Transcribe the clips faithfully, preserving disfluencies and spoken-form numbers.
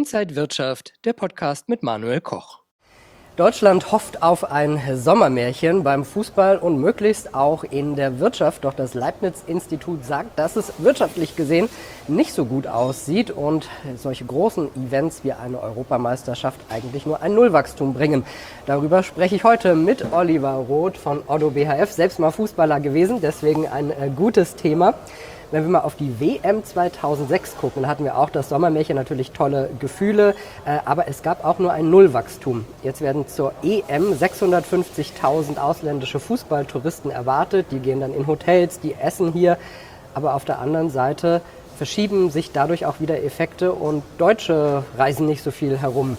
Inside Wirtschaft, der Podcast mit Manuel Koch. Deutschland hofft auf ein Sommermärchen beim Fußball und möglichst auch in der Wirtschaft. Doch das Leibniz-Institut sagt, dass es wirtschaftlich gesehen nicht so gut aussieht und solche großen Events wie eine Europameisterschaft eigentlich nur ein Nullwachstum bringen. Darüber spreche ich heute mit Oliver Roth von Oddo B H F, selbst mal Fußballer gewesen, deswegen ein äh, gutes Thema. Wenn wir mal auf die W M zweitausendsechs gucken, hatten wir auch das Sommermärchen natürlich tolle Gefühle, äh, aber es gab auch nur ein Nullwachstum. Jetzt werden zur E M sechshundertfünfzigtausend ausländische Fußballtouristen erwartet, die gehen dann in Hotels, die essen hier, aber auf der anderen Seite verschieben sich dadurch auch wieder Effekte und Deutsche reisen nicht so viel herum.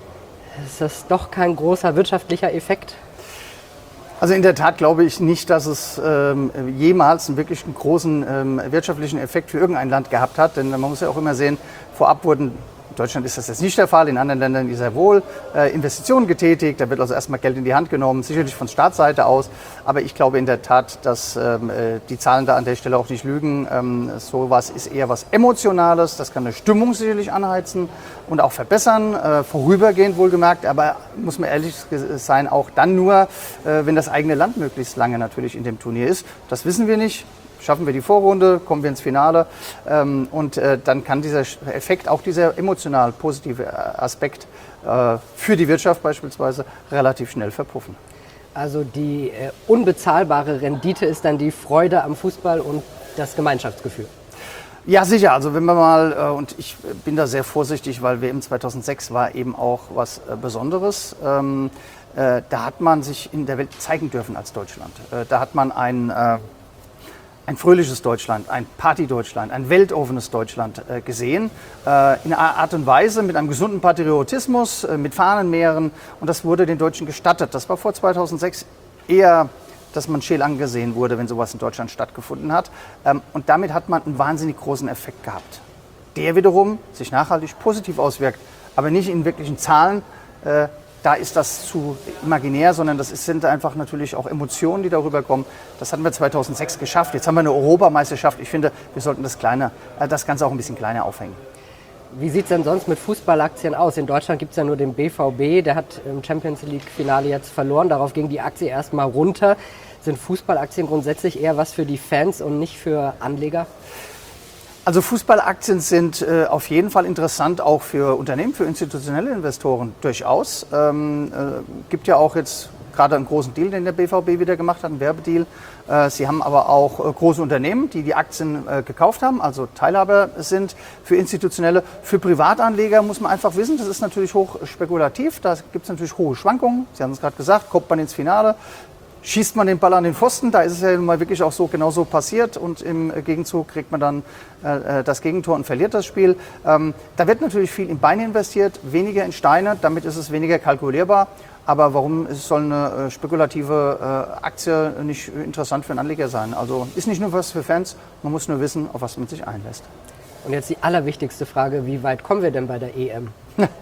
Ist das doch kein großer wirtschaftlicher Effekt? Also in der Tat glaube ich nicht, dass es ähm, jemals einen wirklich einen großen ähm, wirtschaftlichen Effekt für irgendein Land gehabt hat. Denn man muss ja auch immer sehen, vorab wurden, in Deutschland ist das jetzt nicht der Fall, in anderen Ländern ist sehr wohl äh, Investitionen getätigt. Da wird also erstmal Geld in die Hand genommen, sicherlich von Staatsseite aus. Aber ich glaube in der Tat, dass ähm, die Zahlen da an der Stelle auch nicht lügen. Ähm, sowas ist eher was Emotionales. Das kann eine Stimmung sicherlich anheizen und auch verbessern, äh, vorübergehend wohlgemerkt. Aber muss man ehrlich sein, auch dann nur, äh, wenn das eigene Land möglichst lange natürlich in dem Turnier ist. Das wissen wir nicht. Schaffen wir die Vorrunde, kommen wir ins Finale ähm, und äh, dann kann dieser Effekt, auch dieser emotional positive Aspekt äh, für die Wirtschaft beispielsweise relativ schnell verpuffen. Also die äh, unbezahlbare Rendite ist dann die Freude am Fußball und das Gemeinschaftsgefühl. Ja, sicher. Also wenn wir mal, äh, und ich bin da sehr vorsichtig, weil W M zweitausendsechs war eben auch was äh, Besonderes. Ähm, äh, da hat man sich in der Welt zeigen dürfen als Deutschland. Äh, da hat man ein äh, Ein fröhliches Deutschland, ein Party-Deutschland, ein weltoffenes Deutschland äh, gesehen. Äh, in einer Art und Weise mit einem gesunden Patriotismus, äh, mit Fahnenmeeren. Und das wurde den Deutschen gestattet. Das war vor zweitausendsechs eher, dass man scheel angesehen wurde, wenn sowas in Deutschland stattgefunden hat. Ähm, und damit hat man einen wahnsinnig großen Effekt gehabt. Der wiederum sich nachhaltig positiv auswirkt, aber nicht in wirklichen Zahlen. Äh, Da ist das zu imaginär, sondern das sind einfach natürlich auch Emotionen, die darüber kommen. Das hatten wir zweitausendsechs geschafft. Jetzt haben wir eine Europameisterschaft. Ich finde, wir sollten das, kleine, das Ganze auch ein bisschen kleiner aufhängen. Wie sieht es denn sonst mit Fußballaktien aus? In Deutschland gibt es ja nur den B V B, der hat im Champions League-Finale jetzt verloren. Darauf ging die Aktie erstmal runter. Sind Fußballaktien grundsätzlich eher was für die Fans und nicht für Anleger? Also Fußballaktien sind äh, auf jeden Fall interessant, auch für Unternehmen, für institutionelle Investoren durchaus. Ähm, äh, gibt ja auch jetzt gerade einen großen Deal, den der B V B wieder gemacht hat, einen Werbedeal. Äh, sie haben aber auch äh, große Unternehmen, die die Aktien äh, gekauft haben, also Teilhaber sind für institutionelle. Für Privatanleger muss man einfach wissen, das ist natürlich hoch spekulativ, da gibt es natürlich hohe Schwankungen. Sie haben es gerade gesagt, kommt man ins Finale. Schießt man den Ball an den Pfosten, da ist es ja mal wirklich auch so genauso passiert und im Gegenzug kriegt man dann äh, das Gegentor und verliert das Spiel. Ähm, da wird natürlich viel in Beine investiert, weniger in Steine, damit ist es weniger kalkulierbar. Aber warum soll eine äh, spekulative äh, Aktie nicht interessant für einen Anleger sein? Also ist nicht nur was für Fans, man muss nur wissen, auf was man sich einlässt. Und jetzt die allerwichtigste Frage, wie weit kommen wir denn bei der E M?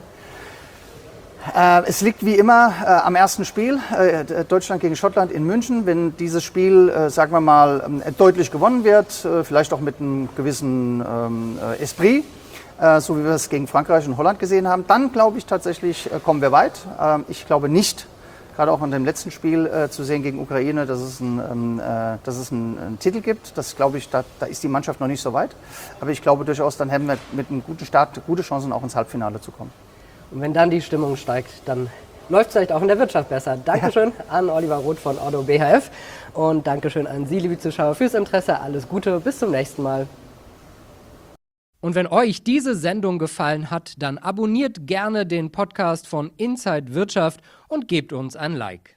Äh, es liegt wie immer äh, am ersten Spiel, äh, Deutschland gegen Schottland in München. Wenn dieses Spiel, äh, sagen wir mal, äh, deutlich gewonnen wird, äh, vielleicht auch mit einem gewissen ähm, äh, Esprit, äh, so wie wir es gegen Frankreich und Holland gesehen haben, dann glaube ich tatsächlich, äh, kommen wir weit. Äh, ich glaube nicht, gerade auch in dem letzten Spiel äh, zu sehen gegen Ukraine, dass es, ein, ähm, äh, dass es einen, einen Titel gibt. Das glaube ich, da, da ist die Mannschaft noch nicht so weit. Aber ich glaube durchaus, dann haben wir mit einem guten Start gute Chancen, auch ins Halbfinale zu kommen. Und wenn dann die Stimmung steigt, dann läuft es vielleicht auch in der Wirtschaft besser. Dankeschön ja. an Oliver Roth von Oddo B H F und Dankeschön an Sie, liebe Zuschauer, fürs Interesse. Alles Gute, bis zum nächsten Mal. Und wenn euch diese Sendung gefallen hat, dann abonniert gerne den Podcast von Inside Wirtschaft und gebt uns ein Like.